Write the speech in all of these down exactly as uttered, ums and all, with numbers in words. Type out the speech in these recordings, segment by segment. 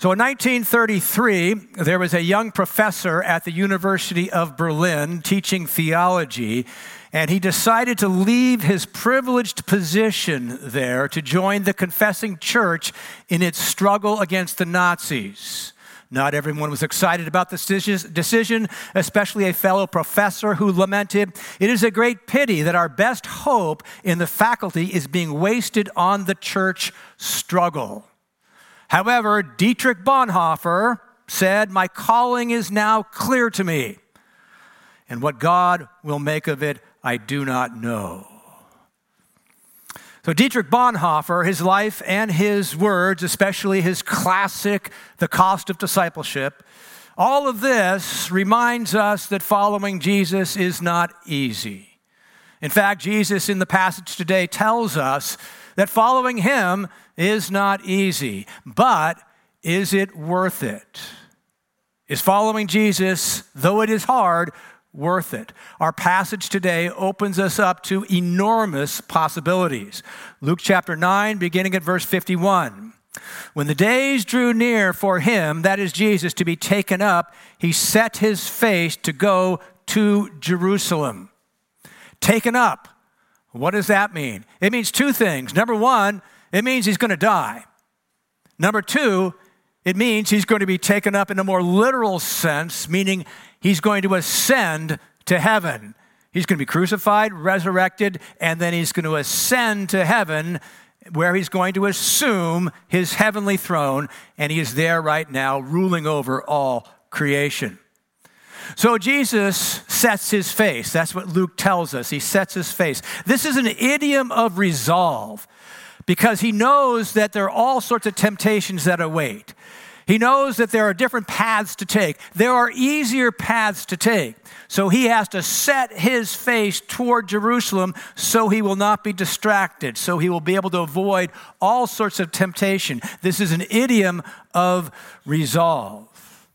So in nineteen thirty-three, there was a young professor at the University of Berlin teaching theology, and he decided to leave his privileged position there to join the confessing church in its struggle against the Nazis. Not everyone was excited about this decision, especially a fellow professor who lamented, "It is a great pity that our best hope in the faculty is being wasted on the church struggle." However, Dietrich Bonhoeffer said, "My calling is now clear to me, and what God will make of it, I do not know." So Dietrich Bonhoeffer, his life and his words, especially his classic, The Cost of Discipleship, all of this reminds us that following Jesus is not easy. In fact, Jesus in the passage today tells us that following him is not easy, but is it worth it? Is following Jesus, though it is hard, worth it? Our passage today opens us up to enormous possibilities. Luke chapter nine, beginning at verse fifty-one. When the days drew near for him, that is Jesus, to be taken up, he set his face to go to Jerusalem. Taken up. What does that mean? It means two things. Number one, it means he's going to die. Number two, it means he's going to be taken up in a more literal sense, meaning he's going to ascend to heaven. He's going to be crucified, resurrected, and then he's going to ascend to heaven, where he's going to assume his heavenly throne, and he is there right now ruling over all creation. So Jesus sets his face. That's what Luke tells us. He sets his face. This is an idiom of resolve because he knows that there are all sorts of temptations that await. He knows that there are different paths to take. There are easier paths to take. So he has to set his face toward Jerusalem so he will not be distracted, so he will be able to avoid all sorts of temptation. This is an idiom of resolve.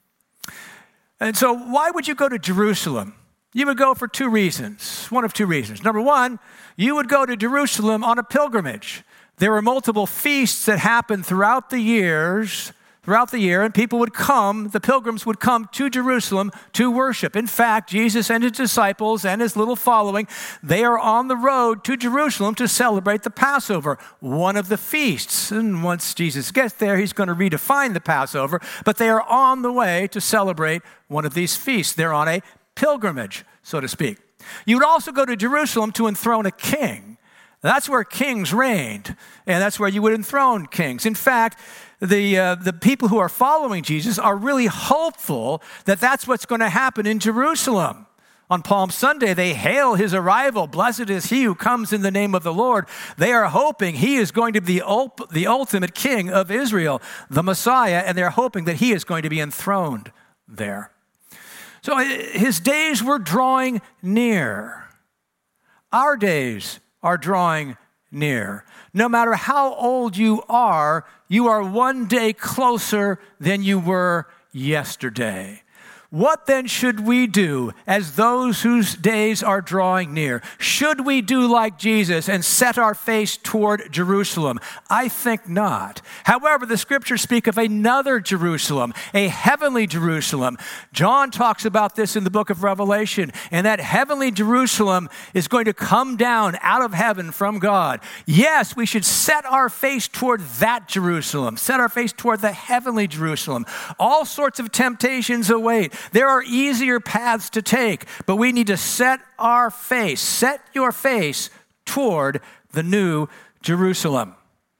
And so why would you go to Jerusalem? You would go for two reasons, one of two reasons. Number one, you would go to Jerusalem on a pilgrimage. There were multiple feasts that happened throughout the years, throughout the year, and people would come, the pilgrims would come to Jerusalem to worship. In fact, Jesus and his disciples and his little following, they are on the road to Jerusalem to celebrate the Passover, one of the feasts. And once Jesus gets there, he's going to redefine the Passover, but they are on the way to celebrate one of these feasts. They're on a pilgrimage, so to speak. You would also go to Jerusalem to enthrone a king. That's where kings reigned, and that's where you would enthrone kings. In fact, the uh, the people who are following Jesus are really hopeful that that's what's going to happen in Jerusalem. On Palm Sunday, they hail his arrival. Blessed is he who comes in the name of the Lord. They are hoping he is going to be the, ul- the ultimate king of Israel, the Messiah, and they're hoping that he is going to be enthroned there. So his days were drawing near. Our days are drawing near. No matter how old you are, you are one day closer than you were yesterday. What then should we do as those whose days are drawing near? Should we do like Jesus and set our face toward Jerusalem? I think not. However, the scriptures speak of another Jerusalem, a heavenly Jerusalem. John talks about this in the book of Revelation, and that heavenly Jerusalem is going to come down out of heaven from God. Yes, we should set our face toward that Jerusalem, set our face toward the heavenly Jerusalem. All sorts of temptations await. There are easier paths to take, but we need to set our face, set your face toward the new Jerusalem.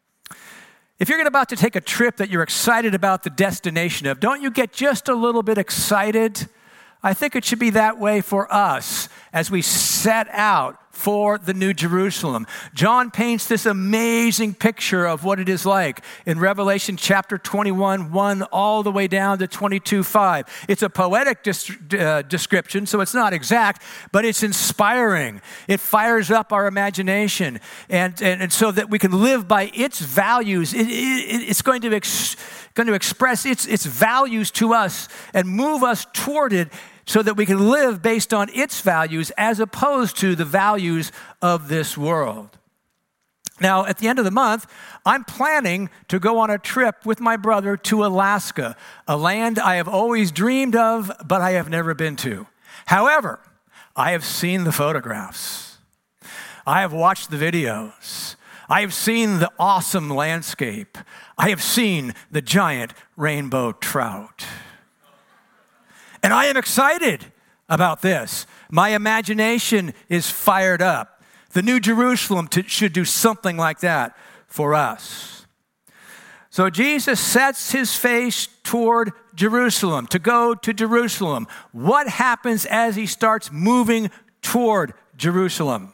If you're about to take a trip that you're excited about the destination of, don't you get just a little bit excited? I think it should be that way for us as we set out for the New Jerusalem. John paints this amazing picture of what it is like in Revelation chapter twenty-one, one all the way down to twenty-two, five. It's a poetic dis- uh, description, so it's not exact, but it's inspiring. It fires up our imagination, and, and, and so that we can live by its values. It, it, it's going to, ex- going to express its, its values to us and move us toward it, so that we can live based on its values as opposed to the values of this world. Now, at the end of the month, I'm planning to go on a trip with my brother to Alaska, a land I have always dreamed of, but I have never been to. However, I have seen the photographs. I have watched the videos. I have seen the awesome landscape. I have seen the giant rainbow trout. And I am excited about this. My imagination is fired up. The New Jerusalem to, should do something like that for us. So Jesus sets his face toward Jerusalem, to go to Jerusalem. What happens as he starts moving toward Jerusalem?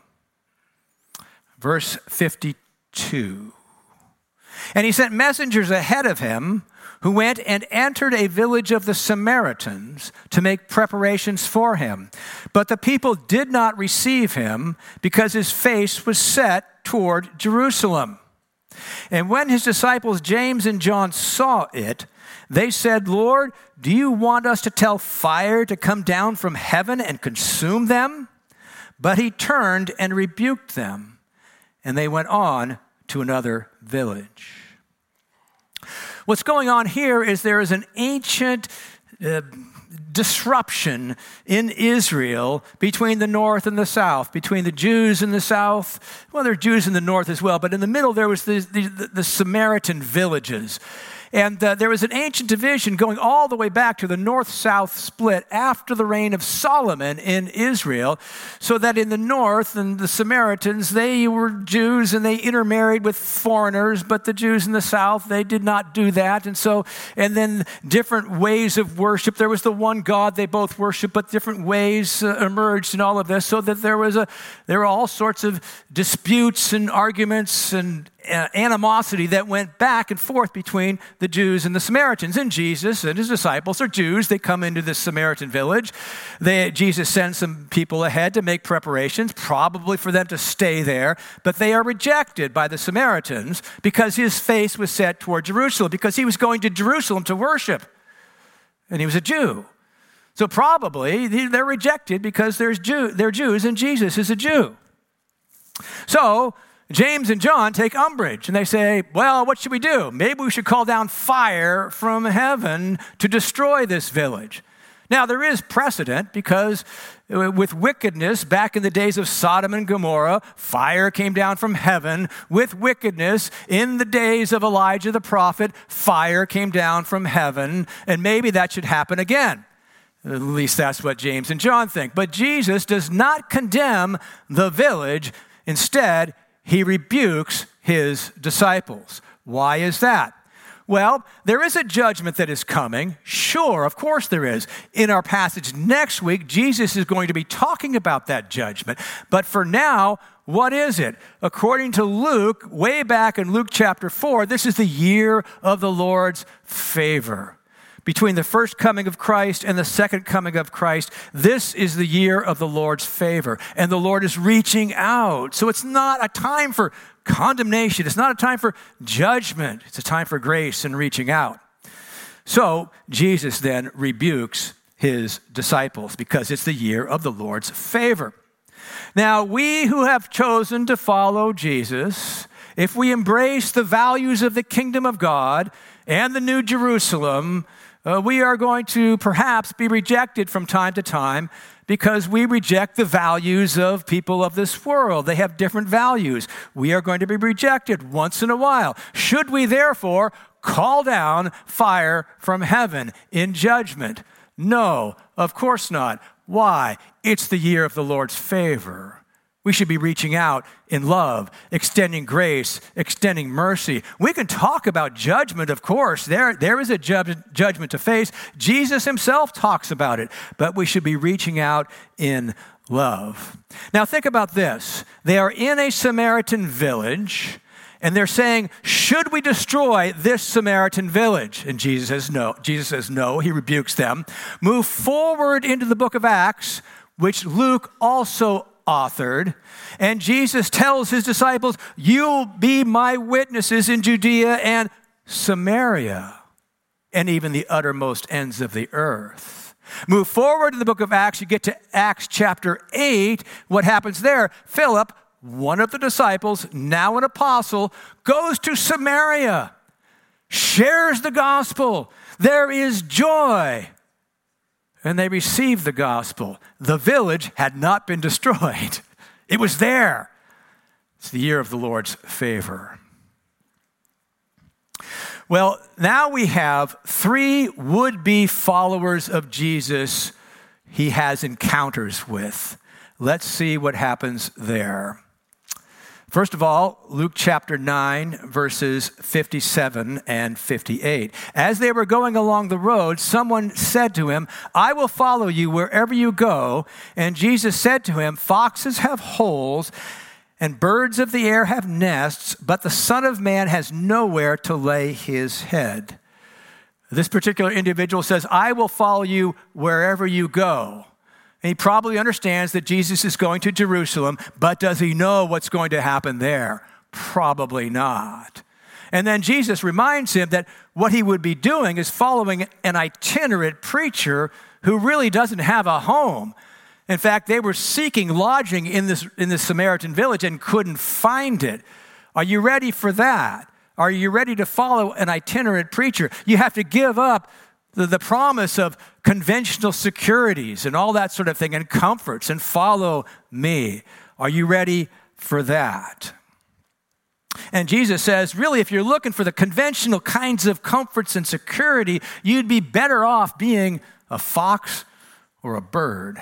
Verse fifty-two. And he sent messengers ahead of him who went and entered a village of the Samaritans to make preparations for him. But the people did not receive him because his face was set toward Jerusalem. And when his disciples James and John saw it, they said, "Lord, do you want us to tell fire to come down from heaven and consume them?" But he turned and rebuked them, and they went on to another village. What's going on here is there is an ancient uh, disruption in Israel between the north and the south, between the Jews in the south. Well, there are Jews in the north as well, but in the middle there was the, the, the Samaritan villages. And uh, there was an ancient division going all the way back to the north-south split after the reign of Solomon in Israel, so that in the north, and the Samaritans, they were Jews and they intermarried with foreigners, but the Jews in the south, they did not do that. And so, and then different ways of worship. There was the one God they both worshiped, but different ways uh, emerged in all of this, so that there was a, there were all sorts of disputes and arguments and Uh, animosity that went back and forth between the Jews and the Samaritans. And Jesus and his disciples are Jews. They come into this Samaritan village. They, Jesus sends some people ahead to make preparations, probably for them to stay there. But they are rejected by the Samaritans because his face was set toward Jerusalem, because he was going to Jerusalem to worship. And he was a Jew. So probably they're rejected because there's Jew, they're Jews and Jesus is a Jew. So James and John take umbrage, and they say, well, what should we do? Maybe we should call down fire from heaven to destroy this village. Now, there is precedent, because with wickedness, back in the days of Sodom and Gomorrah, fire came down from heaven. With wickedness, in the days of Elijah the prophet, fire came down from heaven, and maybe that should happen again. At least that's what James and John think. But Jesus does not condemn the village. Instead, he rebukes his disciples. Why is that? Well, there is a judgment that is coming. Sure, of course there is. In our passage next week, Jesus is going to be talking about that judgment. But for now, what is it? According to Luke, way back in Luke chapter four, this is the year of the Lord's favor. Between the first coming of Christ and the second coming of Christ, this is the year of the Lord's favor. And the Lord is reaching out. So it's not a time for condemnation. It's not a time for judgment. It's a time for grace and reaching out. So Jesus then rebukes his disciples because it's the year of the Lord's favor. Now, we who have chosen to follow Jesus, if we embrace the values of the kingdom of God and the New Jerusalem, Uh, we are going to perhaps be rejected from time to time because we reject the values of people of this world. They have different values. We are going to be rejected once in a while. Should we therefore call down fire from heaven in judgment? No, of course not. Why? It's the year of the Lord's favor. We should be reaching out in love, extending grace, extending mercy. We can talk about judgment, of course. There, there is a ju- judgment to face. Jesus himself talks about it. But we should be reaching out in love. Now think about this. They are in a Samaritan village, and they're saying, should we destroy this Samaritan village? And Jesus says no. Jesus says no. He rebukes them. Move forward into the book of Acts, which Luke also authored, and Jesus tells his disciples, you'll be my witnesses in Judea and Samaria and even the uttermost ends of the earth. Move forward to the book of Acts, you get to Acts chapter eight. What happens there? Philip one of the disciples, now an apostle, goes to Samaria, shares the gospel. There is joy. And they received the gospel. The village had not been destroyed. It was there. It's the year of the Lord's favor. Well, now we have three would-be followers of Jesus he has encounters with. Let's see what happens there. First of all, Luke chapter nine, verses fifty-seven and fifty-eight. As they were going along the road, someone said to him, "I will follow you wherever you go." And Jesus said to him, "Foxes have holes, and birds of the air have nests, but the Son of Man has nowhere to lay his head." This particular individual says, "I will follow you wherever you go." And he probably understands that Jesus is going to Jerusalem, but does he know what's going to happen there? Probably not. And then Jesus reminds him that what he would be doing is following an itinerant preacher who really doesn't have a home. In fact, they were seeking lodging in this, in this Samaritan village and couldn't find it. Are you ready for that? Are you ready to follow an itinerant preacher? You have to give up the, the promise of conventional securities and all that sort of thing and comforts and follow me. Are you ready for that? And Jesus says, really, if you're looking for the conventional kinds of comforts and security, you'd be better off being a fox or a bird.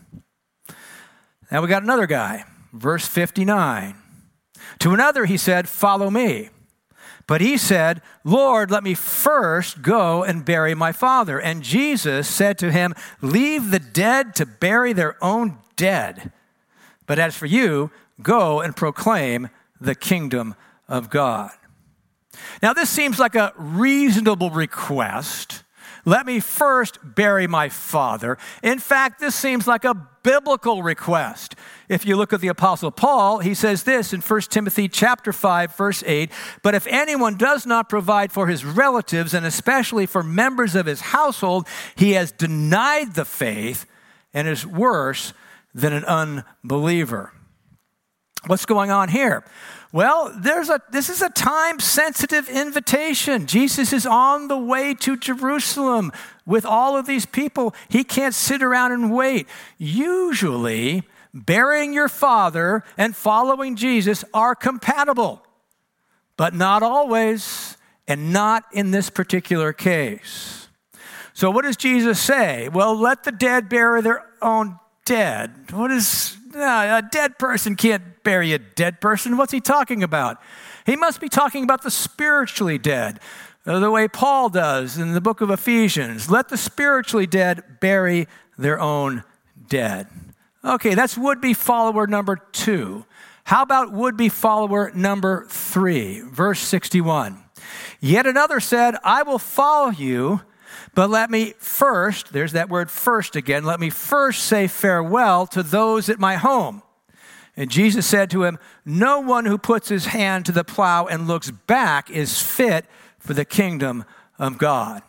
Now we got another guy, verse fifty-nine. To another he said, "Follow me." But he said, "Lord, let me first go and bury my father." And Jesus said to him, "Leave the dead to bury their own dead. But as for you, go and proclaim the kingdom of God." Now this seems like a reasonable request. Let me first bury my father. In fact, this seems like a biblical request. If you look at the Apostle Paul, he says this in First Timothy chapter five, verse eight, "But if anyone does not provide for his relatives, and especially for members of his household, he has denied the faith and is worse than an unbeliever." What's going on here? Well, there's a this is a time-sensitive invitation. Jesus is on the way to Jerusalem with all of these people. He can't sit around and wait. Usually, burying your father and following Jesus are compatible, but not always, and not in this particular case. So what does Jesus say? Well, let the dead bury their own dead. What is... No, a dead person can't bury a dead person. What's he talking about? He must be talking about the spiritually dead, the way Paul does in the book of Ephesians. Let the spiritually dead bury their own dead. Okay, that's would-be follower number two. How about would-be follower number three? Verse sixty-one. Yet another said, "I will follow you, but let me first," there's that word first again, "let me first say farewell to those at my home." And Jesus said to him, "No one who puts his hand to the plow and looks back is fit for the kingdom of God."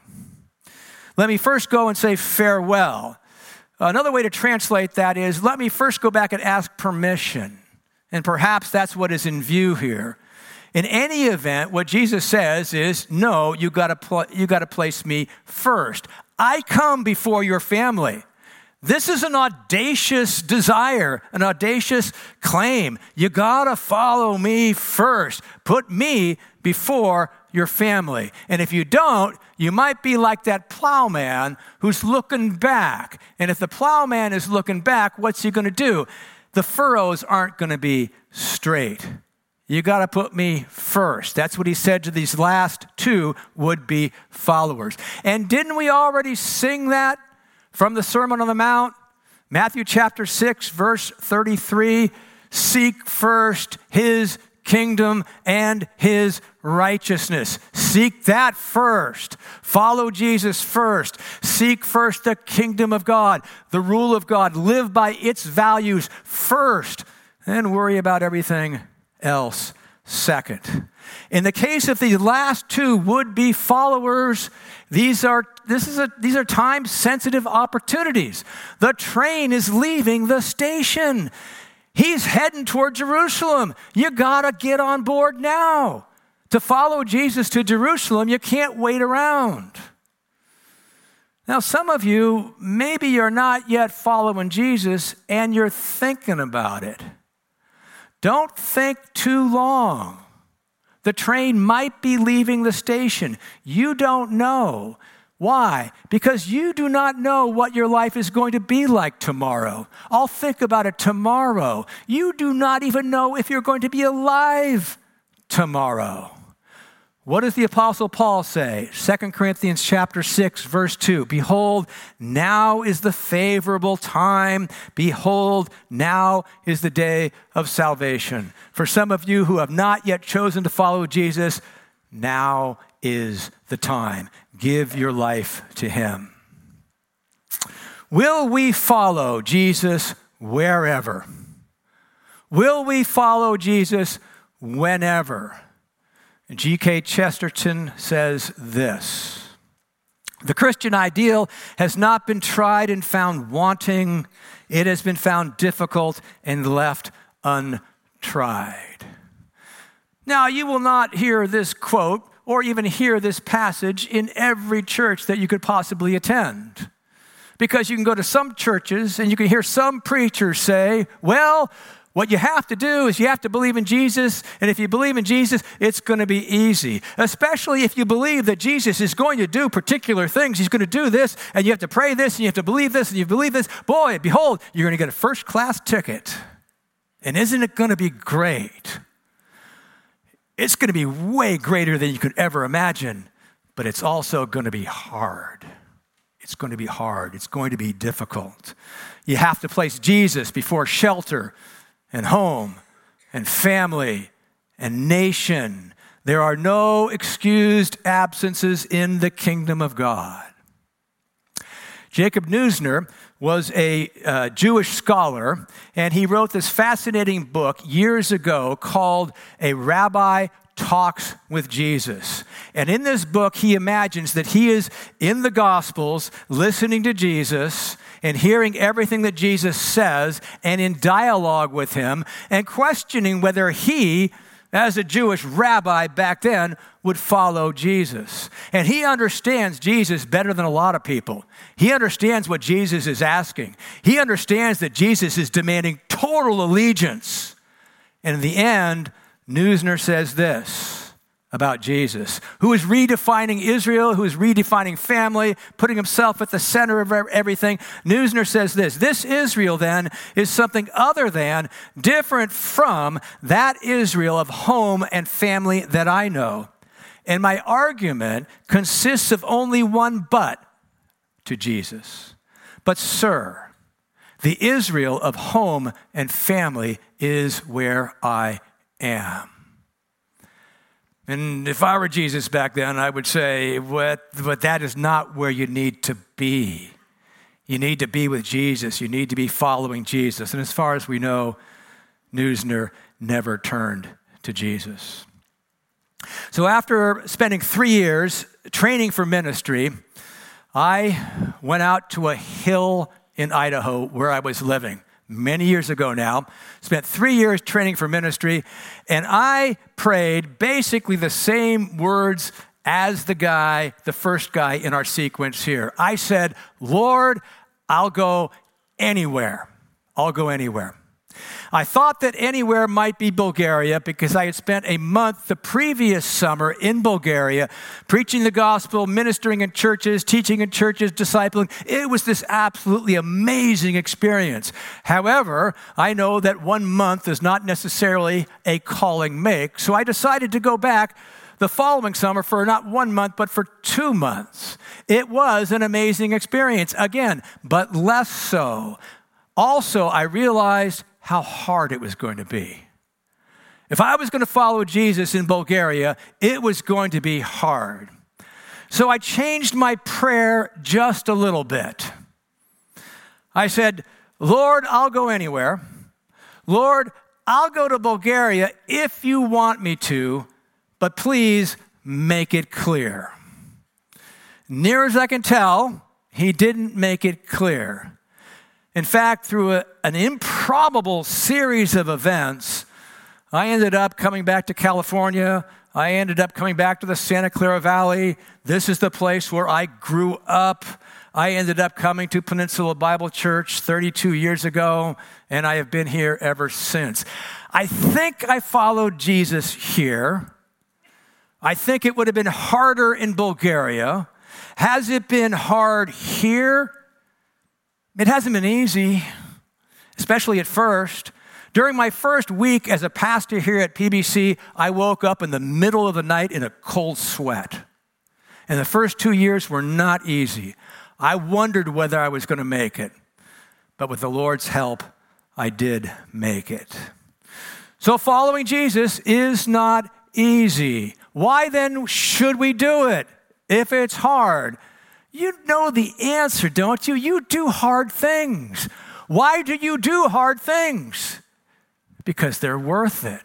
Let me first go and say farewell. Another way to translate that is, let me first go back and ask permission. And perhaps that's what is in view here. In any event, what Jesus says is, no, you got to pl- you got to place me first. I come before your family. This is an audacious desire, an audacious claim. You got to follow me first. Put me before your family. And if you don't, you might be like that plowman who's looking back. And if the plowman is looking back, what's he going to do? The furrows aren't going to be straight. You got to put me first. That's what he said to these last two would-be followers. And didn't we already sing that from the Sermon on the Mount? Matthew chapter six, verse thirty-three, "Seek first his kingdom and his righteousness." Seek that first. Follow Jesus first. Seek first the kingdom of God, the rule of God. Live by its values first, and worry about everything else second. In the case of the last two would-be followers, these are this is a these are time-sensitive opportunities. The train is leaving the station. He's heading toward Jerusalem. You got to get on board now. To follow Jesus to Jerusalem, you can't wait around. Now, some of you, maybe you're not yet following Jesus and you're thinking about it. Don't think too long. The train might be leaving the station. You don't know. Why? Because you do not know what your life is going to be like tomorrow. I'll think about it tomorrow. You do not even know if you're going to be alive tomorrow. What does the Apostle Paul say? Second Corinthians chapter six, verse two. Behold, now is the favorable time. Behold, now is the day of salvation. For some of you who have not yet chosen to follow Jesus, now is the time. Give your life to him. Will we follow Jesus wherever? Will we follow Jesus whenever? G K Chesterton says this: the Christian ideal has not been tried and found wanting. It has been found difficult and left untried. Now, you will not hear this quote or even hear this passage in every church that you could possibly attend. Because you can go to some churches and you can hear some preachers say, well, what you have to do is you have to believe in Jesus, and if you believe in Jesus, it's going to be easy. Especially if you believe that Jesus is going to do particular things. He's going to do this, and you have to pray this, and you have to believe this, and you believe this. Boy, behold, you're going to get a first-class ticket. And isn't it going to be great? It's going to be way greater than you could ever imagine, but it's also going to be hard. It's going to be hard. It's going to be difficult. You have to place Jesus before shelter and home and family and nation. There are no excused absences in the kingdom of God. Jacob Neusner was a uh, Jewish scholar, and he wrote this fascinating book years ago called A Rabbi Talks with Jesus. And in this book, he imagines that he is in the Gospels listening to Jesus and hearing everything that Jesus says and in dialogue with him and questioning whether he, as a Jewish rabbi back then, would follow Jesus. And he understands Jesus better than a lot of people. He understands what Jesus is asking. He understands that Jesus is demanding total allegiance. And in the end, Neusner says this about Jesus, who is redefining Israel, who is redefining family, putting himself at the center of everything. Neusner says this: this Israel then is something other than, different from that Israel of home and family that I know. And my argument consists of only one but to Jesus. But sir, the Israel of home and family is where I am. And if I were Jesus back then, I would say, but, but that is not where you need to be. You need to be with Jesus. You need to be following Jesus. And as far as we know, Neusner never turned to Jesus. So after spending three years training for ministry, I went out to a hill in Idaho where I was living. Many years ago now, spent three years training for ministry, and I prayed basically the same words as the guy, the first guy in our sequence here. I said, Lord, I'll go anywhere. I'll go anywhere. I thought that anywhere might be Bulgaria because I had spent a month the previous summer in Bulgaria preaching the gospel, ministering in churches, teaching in churches, discipling. It was this absolutely amazing experience. However, I know that one month is not necessarily a calling make, so I decided to go back the following summer for not one month, but for two months. It was an amazing experience, again, but less so. Also, I realized how hard it was going to be. If I was going to follow Jesus in Bulgaria, it was going to be hard. So I changed my prayer just a little bit. I said, Lord, I'll go anywhere. Lord, I'll go to Bulgaria if you want me to, but please make it clear. Near as I can tell, he didn't make it clear. In fact, through a, an improbable series of events, I ended up coming back to California. I ended up coming back to the Santa Clara Valley. This is the place where I grew up. I ended up coming to Peninsula Bible Church thirty-two years ago, and I have been here ever since. I think I followed Jesus here. I think it would have been harder in Bulgaria. Has it been hard here? It hasn't been easy, especially at first. During my first week as a pastor here at P B C, I woke up in the middle of the night in a cold sweat. And the first two years were not easy. I wondered whether I was going to make it. But with the Lord's help, I did make it. So following Jesus is not easy. Why then should we do it if it's hard? You know the answer, don't you? You do hard things. Why do you do hard things? Because they're worth it.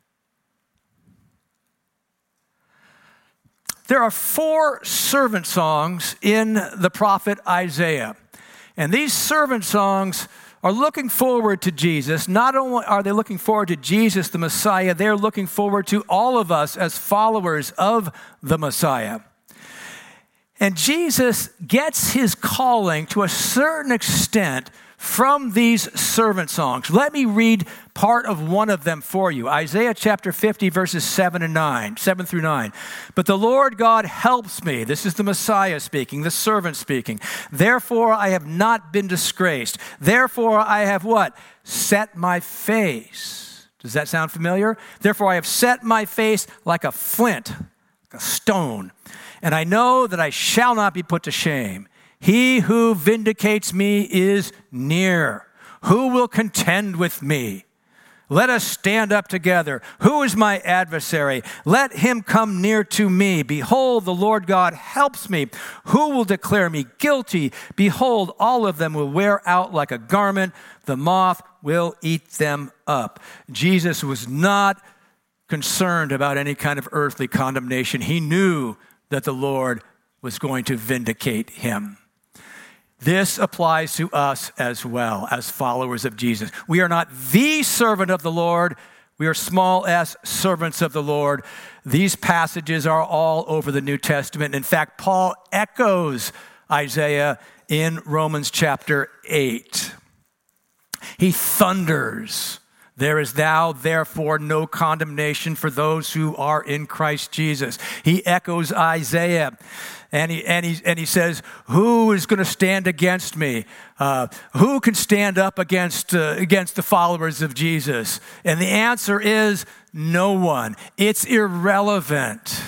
There are four servant songs in the prophet Isaiah. And these servant songs are looking forward to Jesus. Not only are they looking forward to Jesus, the Messiah, they're looking forward to all of us as followers of the Messiah. And Jesus gets his calling to a certain extent from these servant songs. Let me read part of one of them for you. Isaiah chapter fifty, verses seven and nine, seven through nine. But the Lord God helps me. This is the Messiah speaking, the servant speaking. Therefore I have not been disgraced. Therefore I have what? Set my face. Does that sound familiar? Therefore I have set my face like a flint, like a stone. And I know that I shall not be put to shame. He who vindicates me is near. Who will contend with me? Let us stand up together. Who is my adversary? Let him come near to me. Behold, the Lord God helps me. Who will declare me guilty? Behold, all of them will wear out like a garment. The moth will eat them up. Jesus was not concerned about any kind of earthly condemnation. He knew that the Lord was going to vindicate him. This applies to us as well as followers of Jesus. We are not the servant of the Lord. We are small s servants of the Lord. These passages are all over the New Testament. In fact, Paul echoes Isaiah in Romans chapter eight. He thunders, "There is now, therefore, no condemnation for those who are in Christ Jesus." He echoes Isaiah, and he and he and he says, "Who is going to stand against me? Uh, who can stand up against uh, against the followers of Jesus?" And the answer is no one. It's irrelevant.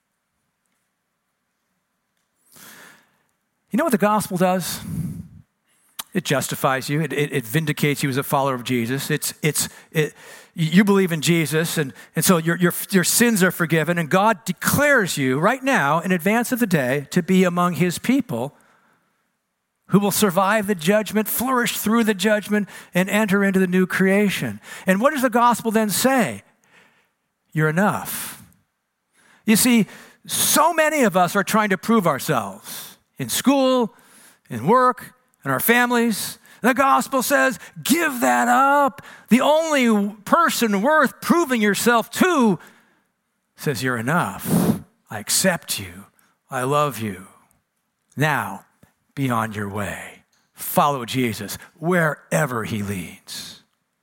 You know what the gospel does? It justifies you. It, it, it vindicates you as a follower of Jesus. It's, it's, it, you believe in Jesus, and, and so your, your, your sins are forgiven, and God declares you right now, in advance of the day, to be among his people who will survive the judgment, flourish through the judgment, and enter into the new creation. And what does the gospel then say? You're enough. You see, so many of us are trying to prove ourselves in school, in work, and our families. The gospel says, give that up. The only person worth proving yourself to says, you're enough. I accept you. I love you. Now, be on your way. Follow Jesus wherever he leads.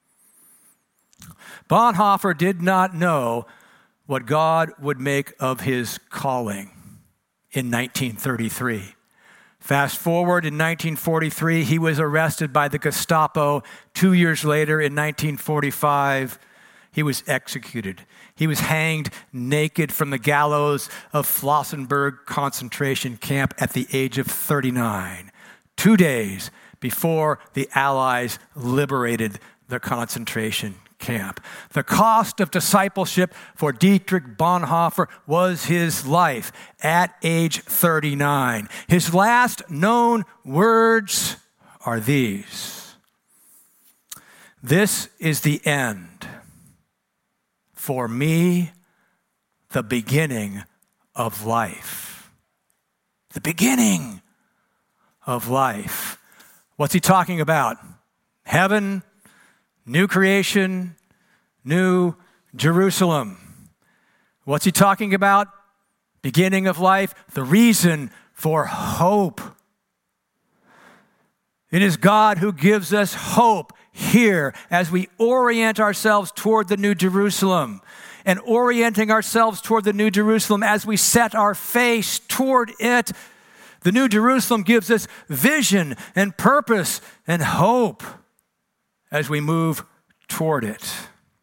Bonhoeffer did not know what God would make of his calling in nineteen thirty-three. Fast forward, in nineteen forty-three, he was arrested by the Gestapo. Two years later, in nineteen forty-five, he was executed. He was hanged naked from the gallows of Flossenburg concentration camp at the age of thirty-nine, two days before the Allies liberated the concentration camp. The cost of discipleship for Dietrich Bonhoeffer was his life at age thirty-nine. His last known words are these: "This is the end. For me, the beginning of life." The beginning of life. What's he talking about? Heaven, new creation, new Jerusalem. What's he talking about? Beginning of life, the reason for hope. It is God who gives us hope here as we orient ourselves toward the New Jerusalem. And orienting ourselves toward the New Jerusalem as we set our face toward it, the New Jerusalem gives us vision and purpose and hope as we move toward it.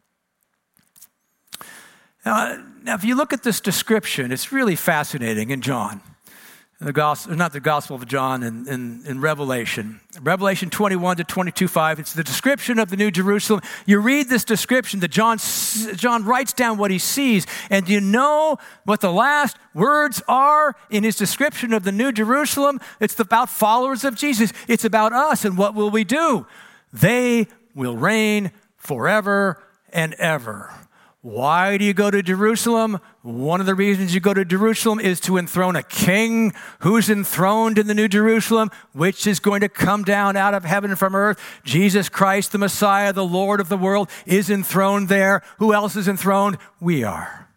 Now, now if you look at this description, it's really fascinating in John. The gospel, not the Gospel of John, in, in, in Revelation. Revelation twenty-one to twenty-two five, it's the description of the New Jerusalem. You read this description that John, John writes down what he sees, and do you know what the last words are in his description of the New Jerusalem? It's about followers of Jesus. It's about us, and what will we do? They will reign forever and ever. Why do you go to Jerusalem? One of the reasons you go to Jerusalem is to enthrone a king who's enthroned in the New Jerusalem, which is going to come down out of heaven from earth. Jesus Christ, the Messiah, the Lord of the world, is enthroned there. Who else is enthroned? We are.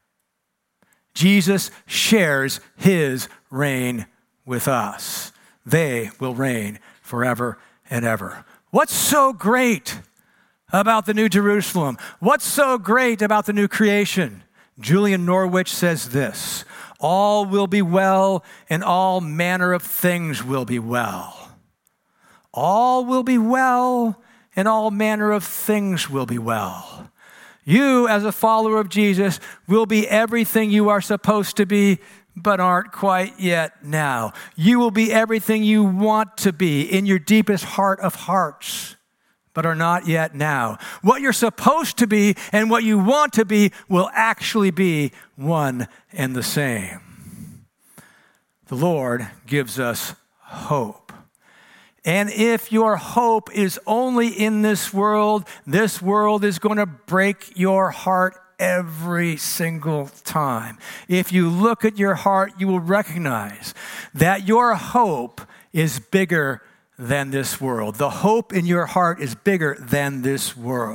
Jesus shares his reign with us. They will reign forever and ever. What's so great about the New Jerusalem? What's so great about the new creation? Julian Norwich says this: all will be well, and all manner of things will be well. All will be well, and all manner of things will be well. You, as a follower of Jesus, will be everything you are supposed to be, but aren't quite yet now. You will be everything you want to be in your deepest heart of hearts, but are not yet now. What you're supposed to be and what you want to be will actually be one and the same. The Lord gives us hope. And if your hope is only in this world, this world is going to break your heart every single time. If you look at your heart, you will recognize that your hope is bigger than this world. The hope in your heart is bigger than this world.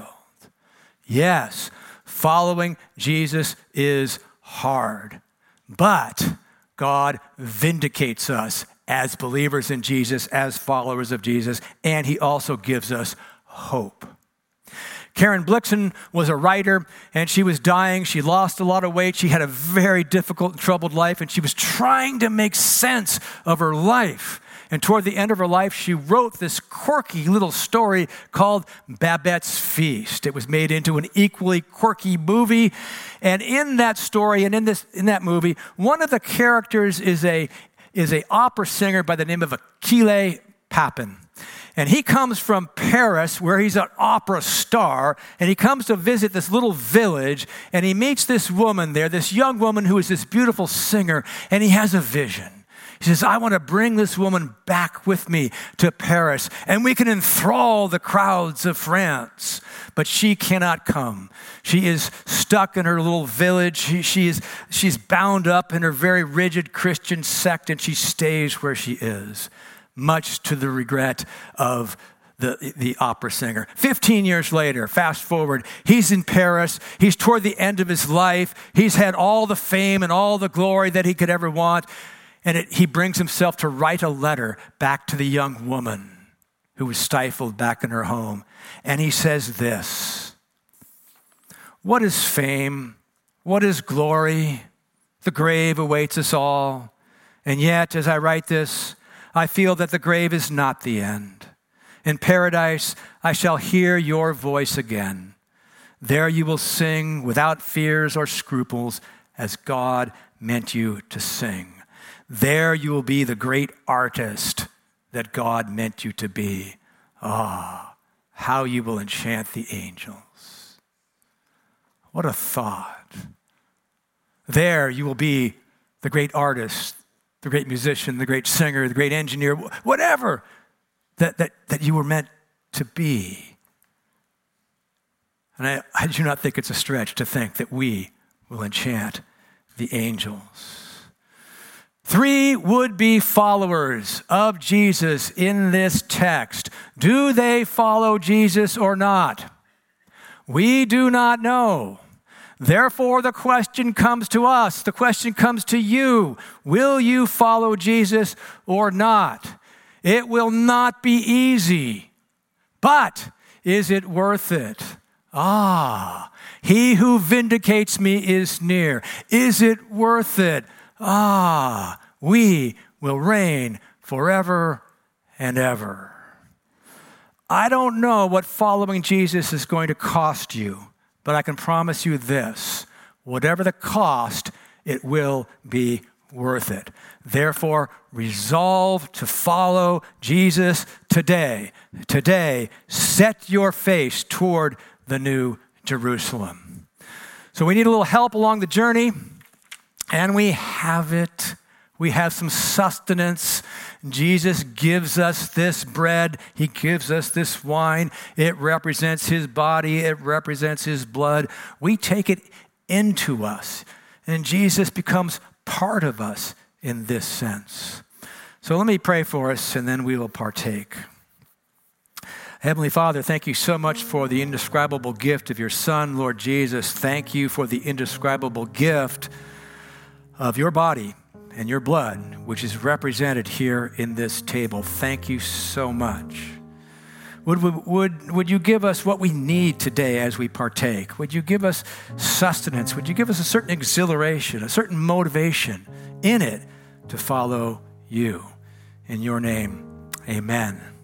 Yes, following Jesus is hard, but God vindicates us as believers in Jesus, as followers of Jesus, and he also gives us hope. Karen Blixen was a writer, and she was dying. She lost a lot of weight. She had a very difficult and troubled life, and she was trying to make sense of her life. And toward the end of her life, she wrote this quirky little story called Babette's Feast. It was made into an equally quirky movie. And in that story and in this in that movie, one of the characters is a is a opera singer by the name of Achille Papin. And he comes from Paris, where he's an opera star, and he comes to visit this little village, and he meets this woman there, this young woman who is this beautiful singer, and he has a vision. He says, I want to bring this woman back with me to Paris, and we can enthrall the crowds of France. But she cannot come. She is stuck in her little village. She, she is, she's bound up in her very rigid Christian sect, and she stays where she is, much to the regret of the, the opera singer. Fifteen years later, fast forward, he's in Paris. He's toward the end of his life. He's had all the fame and all the glory that he could ever want. And it, he brings himself to write a letter back to the young woman who was stifled back in her home. And he says this: what is fame? What is glory? The grave awaits us all. And yet, as I write this, I feel that the grave is not the end. In paradise, I shall hear your voice again. There you will sing without fears or scruples, as God meant you to sing. There you will be the great artist that God meant you to be. Ah, how you will enchant the angels. What a thought. There you will be the great artist, the great musician, the great singer, the great engineer, whatever that, that, that you were meant to be. And I, I do not think it's a stretch to think that we will enchant the angels. Three would-be followers of Jesus in this text. Do they follow Jesus or not? We do not know. Therefore, the question comes to us. The question comes to you. Will you follow Jesus or not? It will not be easy, but is it worth it? Ah, he who vindicates me is near. Is it worth it? Ah, we will reign forever and ever. I don't know what following Jesus is going to cost you, but I can promise you this: whatever the cost, it will be worth it. Therefore, resolve to follow Jesus today. Today, set your face toward the New Jerusalem. So we need a little help along the journey, and we have it. We have some sustenance. Jesus gives us this bread. He gives us this wine. It represents his body. It represents his blood. We take it into us, and Jesus becomes part of us in this sense. So let me pray for us, and then we will partake. Heavenly Father, thank you so much for the indescribable gift of your Son, Lord Jesus. Thank you for the indescribable gift of your body and your blood, which is represented here in this table. Thank you so much. Would, would, would you give us what we need today as we partake? Would you give us sustenance? Would you give us a certain exhilaration, a certain motivation in it to follow you? In your name, amen.